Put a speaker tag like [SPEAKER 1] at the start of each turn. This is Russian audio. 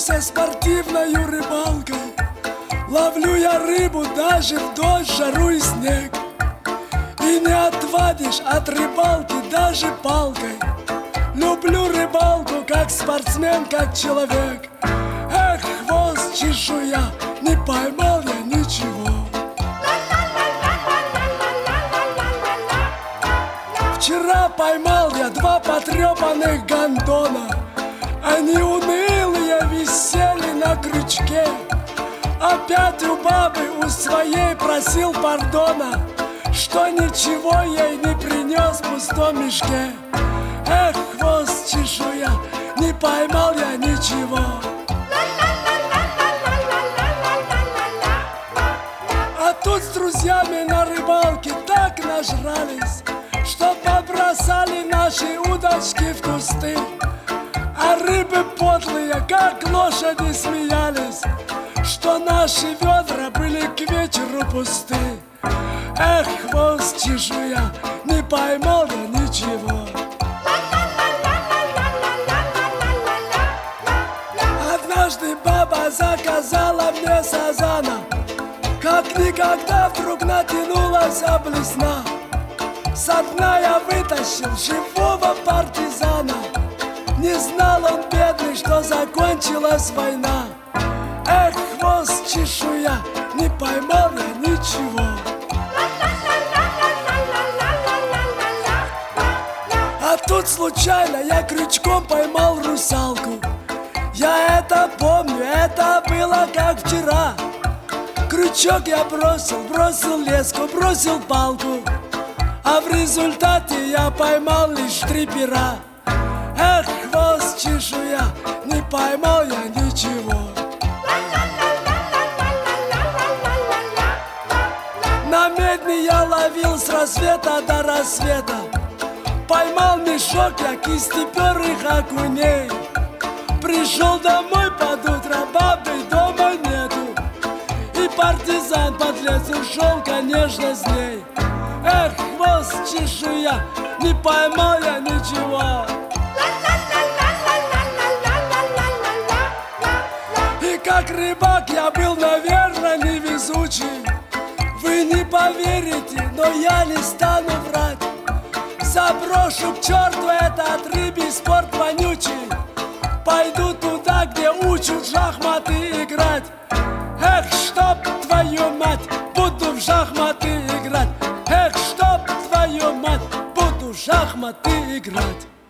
[SPEAKER 1] Занимаюсь спортивной рыбалкой. Ловлю я рыбу даже в дождь, жару и снег. И не отвадишь от рыбалки даже палкой. Люблю рыбалку как спортсмен, как человек. Эх, хвост чешуя, не поймал я ничего. Вчера поймал я 2 потрепанных гондона. Они унылые висели на крючке. Опять у бабы у своей просил пардона, что ничего ей не принес в пустом мешке. Эх, хвост чешуя, не поймал я ничего. А тут с друзьями на рыбалке так нажрались, что побросали наши удочки в кусты. А рыбы подлые, как лошади, смеялись, что наши ведра были к вечеру пусты. Эх, хвост чешуя, не поймал я ничего. Однажды баба заказала мне сазана, как никогда вдруг натянулась блесна. Со дна я вытащил живого партизана. Не знал он, бедный, что закончилась война. Эх, хвост чешуя, не поймал я ничего. А тут случайно я крючком поймал русалку. Я это помню, это было как вчера. Крючок я бросил леску, бросил палку, а в результате я поймал лишь 3 пера. Эх, хвост чешуя, не поймал я ничего. На медне я ловил с рассвета до рассвета. Поймал мешок я кистеперых окуней. Пришел домой под утро, бабы дома нету. И партизан подлец ушел, конечно, с ней. Эх, хвост чешуя, не поймал я ничего. И как рыбак я был, наверное, невезучий. Вы не поверите, но я не стану врать. Заброшу к черту этот рыбий спорт вонючий. Пойду туда, где учат в шахматы играть. Эх, чтоб твою мать, буду в шахматы играть. Эх, чтоб твою мать, буду в шахматы играть.